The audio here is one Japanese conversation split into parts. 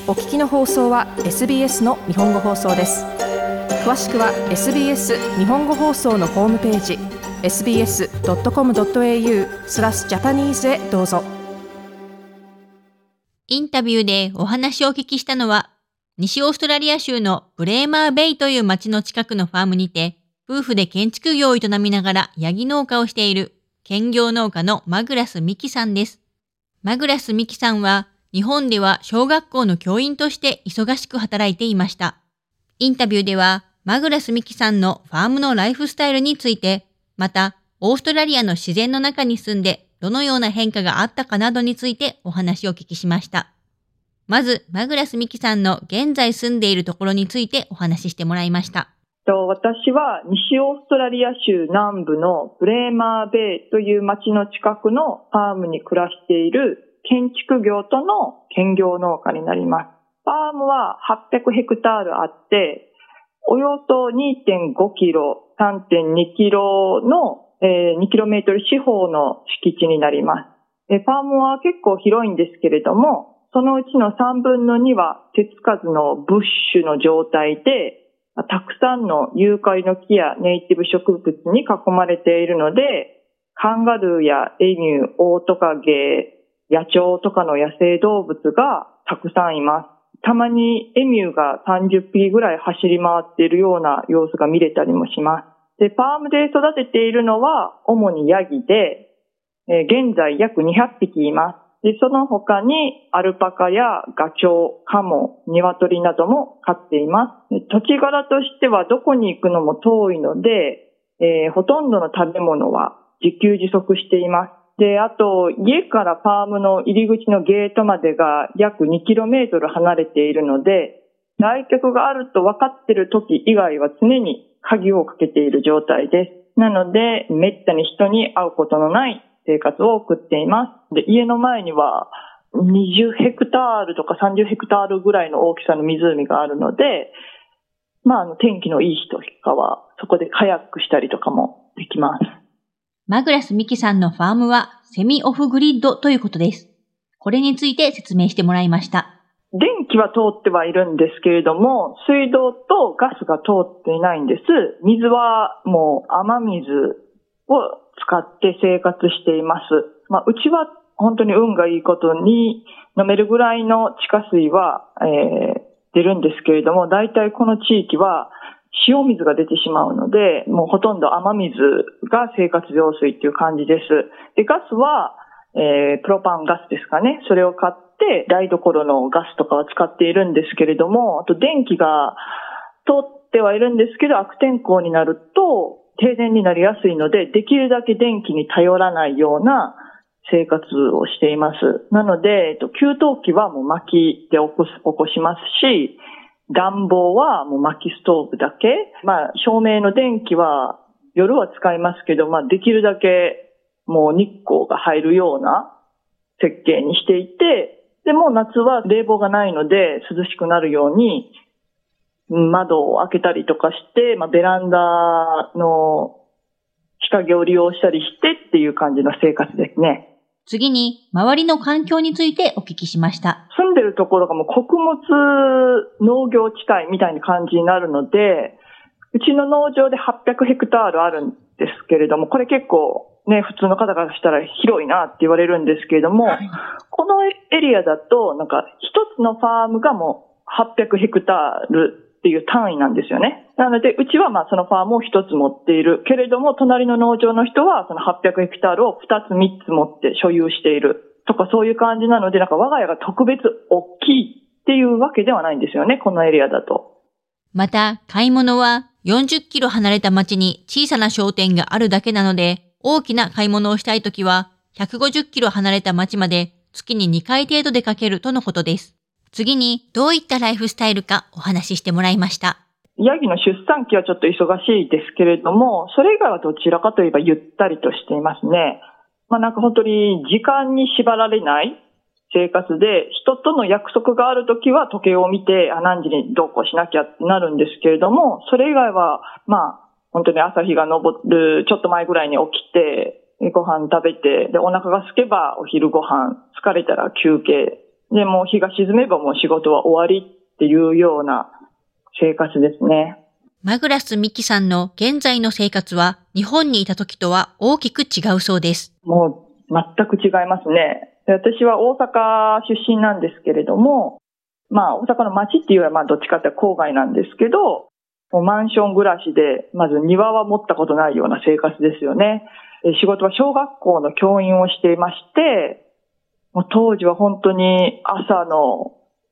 お聞きの放送は SBS の日本語放送です。詳しくは SBS 日本語放送のホームページ sbs.com.au/Japanese へどうぞ。 インタビューでお話をお聞きしたのは、西オーストラリア州のブレーマーベイという町の近くのファームにて、夫婦で建築業を営みながらヤギ農家をしている兼業農家のマグラス・ミキさんです。マグラス・ミキさんは、日本では小学校の教員として忙しく働いていました。インタビューでは、マグラス・ミキさんのファームのライフスタイルについて、また、オーストラリアの自然の中に住んで、どのような変化があったかなどについてお話をお聞きしました。まず、マグラス・ミキさんの現在住んでいるところについてお話ししてもらいました。 私は西オーストラリア州南部のブレーマーベイという町の近くのファームに暮らしている建築業との兼業農家になります。ファームは800ヘクタールあって、およそ 2.5 キロ、3.2 キロの2キロメートル四方の敷地になります。ファームは結構広いんですけれども、そのうちの3分の2は手つかずのブッシュの状態で、たくさんのユーカリの木やネイティブ植物に囲まれているので、カンガルーやエミュー、オオトカゲ、野鳥とかの野生動物がたくさんいます。たまにエミューが30匹ぐらい走り回っているような様子が見れたりもします。で、ファームで育てているのは主にヤギで、現在約200匹います。で、その他にアルパカやガチョウ、カモ、ニワトリなども飼っています。土地柄としてはどこに行くのも遠いので、ほとんどの食べ物は自給自足しています。で、あと、家からファームの入り口のゲートまでが約2キロメートル離れているので、来客があると分かっている時以外は常に鍵をかけている状態です。なので、めったに人に会うことのない生活を送っています。で、家の前には20ヘクタールとか30ヘクタールぐらいの大きさの湖があるので、天気のいい日とかはそこでカヤックしたりとかもできます。 マグラス・ミキさんのファームはセミオフグリッドということです。これについて説明してもらいました。 電気は通ってはいるんですけれども、水道とガスが通っていないんです。水はもう雨水を使って生活しています。うちは本当に運がいいことに飲めるぐらいの地下水は、出るんですけれども、大体この地域は塩水が出てしまうので、もうほとんど雨水が生活用水っていう感じです。で、ガスは、プロパンガスですかね。それを買って台所のガスとかは使っているんですけれども、あと電気が通ってはいるんですけど、悪天候になると停電になりやすいので、できるだけ電気に頼らないような生活をしています。なので、給湯器はもう薪で起こしますし、暖房はもう薪ストーブだけ。照明の電気は夜は使いますけど、できるだけもう日光が入るような設計にしていて、でも夏は冷房がないので涼しくなるように窓を開けたりとかして、ベランダの日陰を利用したりしてっていう感じの生活ですね。 次に、周りの環境についてお聞きしました。 住んでるところがもう穀物農業地帯みたいな感じになるので、うちの農場で800ヘクタールあるんですけれども、これ結構ね、普通の方からしたら広いなって言われるんですけれども、このエリアだと一つのファームがもう800ヘクタールっていう単位なんですよね。なので、うちはそのファームを一つ持っているけれども、隣の農場の人はその800ヘクタールを2つ3つ持って所有しているとか、そういう感じなので、我が家が特別大きいっていうわけではないんですよね、このエリアだと。 また、買い物は40キロ離れた町に小さな商店があるだけなので、大きな買い物をしたいときは150キロ離れた町まで月に2回程度出かけるとのことです。次に、どういったライフスタイルかお話ししてもらいました。 ヤギの出産期はちょっと忙しいですけれども、それ以外はどちらかといえばゆったりとしていますね。本当に時間に縛られない生活で、人との約束があるときは時計を見て、何時にどうこうしなきゃってなるんですけれども、それ以外は、本当に朝日が昇るちょっと前ぐらいに起きて、ご飯食べて、で、お腹が空けばお昼ご飯、疲れたら休憩で、もう日が沈めばもう仕事は終わりっていうような生活ですね。 マグラス・ミキさんの現在の生活は日本にいた時とは大きく違うそうです。 もう全く違いますね。私は大阪出身なんですけれども、大阪の街っていうのはどっちかって郊外なんですけど、もうマンション暮らしで、まず庭は持ったことないような生活ですよね。仕事は小学校の教員をしていまして、もう当時は本当に朝の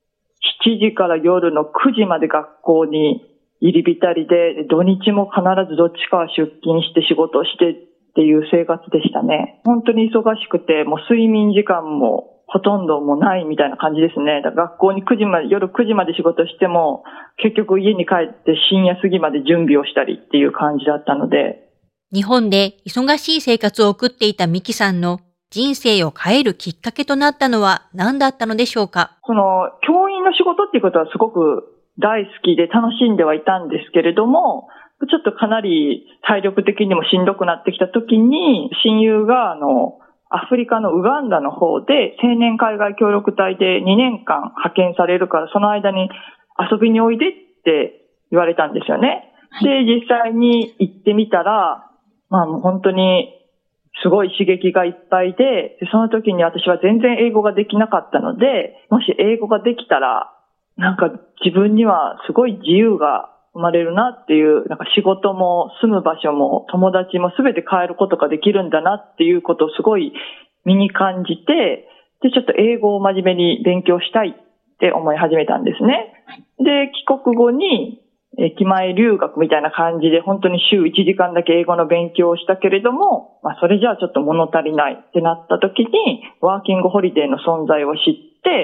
7時から夜の9時まで学校に入り浸りで、土日も必ずどっちかは出勤して仕事をしてっていう生活でしたね。本当に忙しくて、もう睡眠時間もほとんどもうないみたいな感じですね。だから学校に夜9時まで仕事しても、結局家に帰って深夜過ぎまで準備をしたりっていう感じだったので。 日本で忙しい生活を送っていたミキさんの人生を変えるきっかけとなったのは何だったのでしょうか？ 教員の仕事っていうことはすごく大好きで楽しんではいたんですけれども、ちょっとかなり体力的にもしんどくなってきた時に、親友がアフリカのウガンダの方で青年海外協力隊で2年間派遣されるから、その間に遊びにおいでって言われたんですよね。で、実際に行ってみたら、もう本当にすごい刺激がいっぱいで、その時に私は全然英語ができなかったので、もし英語ができたら、なんか自分にはすごい自由が生まれるなっていう、なんか仕事も住む場所も友達も全て変えることができるんだなっていうことをすごい身に感じて、で、ちょっと英語を真面目に勉強したいって思い始めたんですね。で、帰国後に駅前留学みたいな感じで本当に週1時間だけ英語の勉強をしたけれども、それじゃあちょっと物足りないってなった時にワーキングホリデーの存在を知って、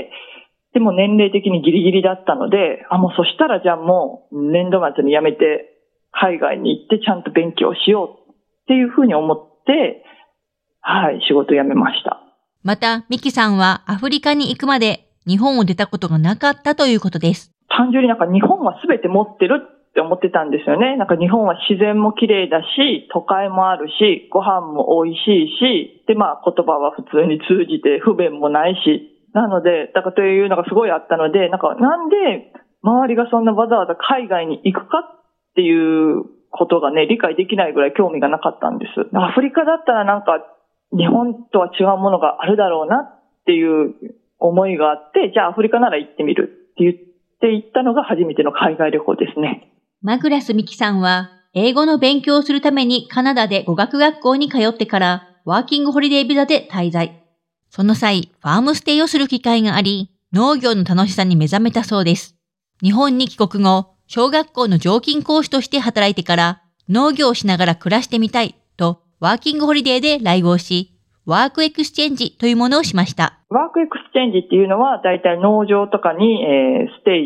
でも年齢的にギリギリだったので、もうそしたらじゃあもう年度末に辞めて海外に行ってちゃんと勉強しようっていうふうに思って、仕事を辞めました。 また、ミキさんはアフリカに行くまで日本を出たことがなかったということです。 単純になんか日本は全て持ってるって思ってたんですよね。なんか日本は自然も綺麗だし、都会もあるし、ご飯も美味しいし、で言葉は普通に通じて不便もないし、なので、だからというのがすごいあったので、なんで周りがそんなわざわざ海外に行くかっていうことがね、理解できないぐらい興味がなかったんです。アフリカだったらなんか日本とは違うものがあるだろうなっていう思いがあって、じゃあアフリカなら行ってみるって言って行ったのが初めての海外旅行ですね。 マグラス・ミキさんは英語の勉強をするためにカナダで語学学校に通ってからワーキングホリデービザで滞在。その際、ファームステイをする機会があり、農業の楽しさに目覚めたそうです。日本に帰国後、小学校の常勤講師として働いてから、農業をしながら暮らしてみたいと、ワーキングホリデーで来郷し、ワークエクスチェンジというものをしました。 ワークエクスチェンジっていうのは、だいたい農場とかに、ステイして、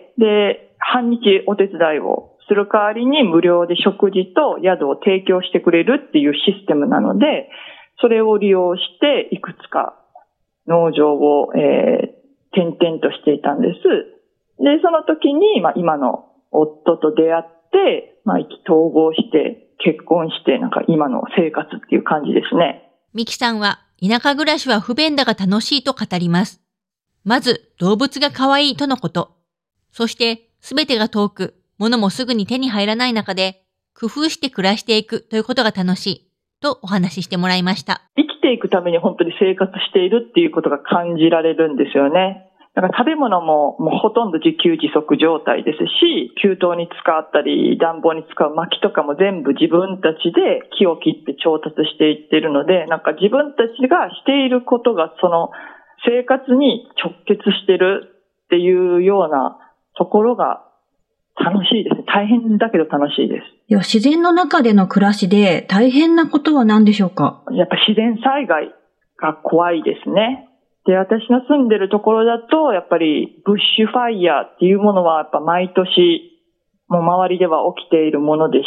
で、半日お手伝いをする代わりに無料で食事と宿を提供してくれるっていうシステムなので、それを利用していくつか農場を、転々としていたんです。で、その時に、今の夫と出会って、意気投合して結婚して、なんか今の生活っていう感じですね。 ミキさんは田舎暮らしは不便だが楽しいと語ります。まず動物が可愛いとのこと。そしてすべてが遠く、物もすぐに手に入らない中で工夫して暮らしていくということが楽しいとお話ししてもらいました。 生きていくために本当に生活しているっていうことが感じられるんですよね。だから食べ物もほとんど自給自足状態ですし、給湯に使ったり暖房に使う薪とかも全部自分たちで木を切って調達していっているので、なんか自分たちがしていることがその生活に直結してるっていうようなところが楽しいです。大変だけど楽しいです。 では自然の中での暮らしで大変なことは何でしょうか？ やっぱ自然災害が怖いですね。で、私の住んでるところだと、やっぱりブッシュファイヤーっていうものはやっぱ毎年もう周りでは起きているものでして、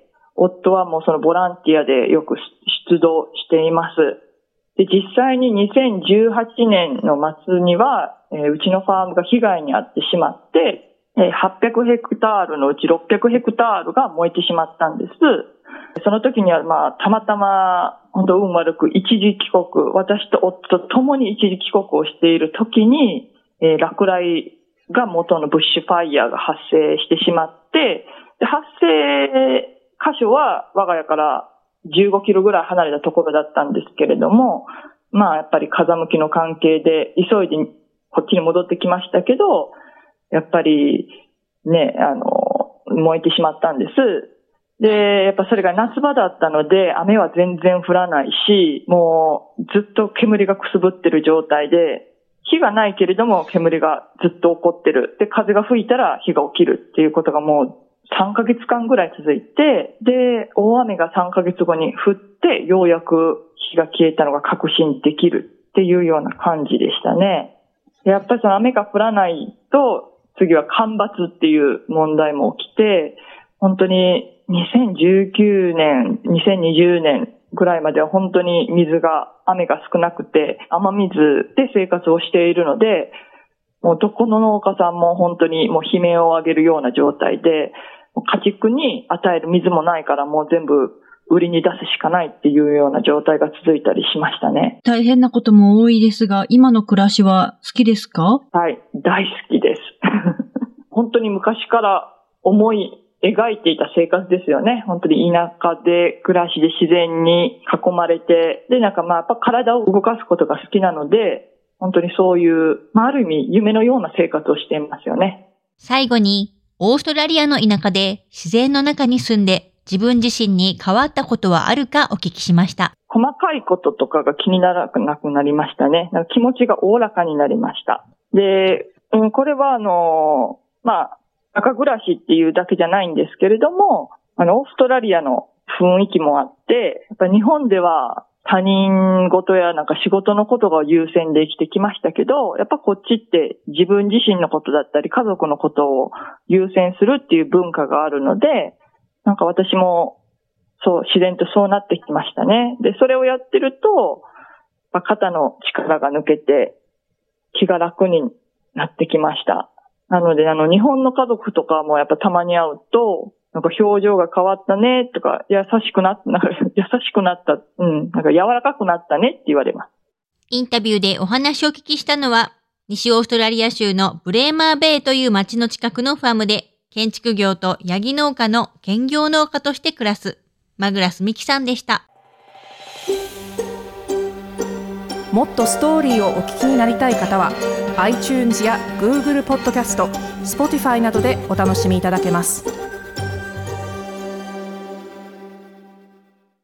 夫はもうそのボランティアでよく出動しています。で、実際に2018年の末には、うちのファームが被害に遭ってしまって、800ヘクタールのうち600ヘクタールが燃えてしまったんです。 その時にはたまたま本当運悪く一時帰国、私と夫と共に一時帰国をしている時に、落雷が元のブッシュファイヤーが発生してしまって、で発生箇所は我が家から15キロぐらい離れたところだったんですけれども、やっぱり風向きの関係で急いでこっちに戻ってきましたけど、やっぱりね、燃えてしまったんです。で、やっぱそれが夏場だったので、雨は全然降らないし、もうずっと煙がくすぶってる状態で、火がないけれども煙がずっと起こってる。で、風が吹いたら火が起きるっていうことがもう3ヶ月間ぐらい続いて、で、大雨が3ヶ月後に降って、ようやく火が消えたのが確信できるっていうような感じでしたね。やっぱりその雨が降らないと、次は干ばつっていう問題も起きて、本当に2019年、2020年ぐらいまでは本当に雨が少なくて、雨水で生活をしているので、もうどこの農家さんも本当にもう悲鳴を上げるような状態で、家畜に与える水もないからもう全部売りに出すしかないっていうような状態が続いたりしましたね。 大変なことも多いですが、今の暮らしは好きですか？ はい、大好きです。本当に昔から思い描いていた生活ですよね。本当に田舎で暮らしで自然に囲まれて、でやっぱ体を動かすことが好きなので、本当にそういう、ある意味夢のような生活をしていますよね。 最後に、オーストラリアの田舎で自然の中に住んで自分自身に変わったことはあるかお聞きしました。 細かいこととかが気にならなくなりましたね。気持ちがおおらかになりました。で、これは田舎暮らしっていうだけじゃないんですけれども、オーストラリアの雰囲気もあって、やっぱ日本では他人事や仕事のことが優先で生きてきましたけど、やっぱこっちって自分自身のことだったり家族のことを優先するっていう文化があるので、私も自然とそうなってきましたね。で、それをやってると、肩の力が抜けて気が楽になってきました。なので、日本の家族とかもやっぱたまに会うと、表情が変わったねとか、優しくなった、柔らかくなったねって言われます。 インタビューでお話をお聞きしたのは、西オーストラリア州のブレーマーベイという町の近くのファームで、建築業とヤギ農家の兼業農家として暮らす、マグラスミキさんでした。 もっとストーリーをお聞きになりたい方は iTunes や Google ポッドキャスト、Spotify などでお楽しみいただけます。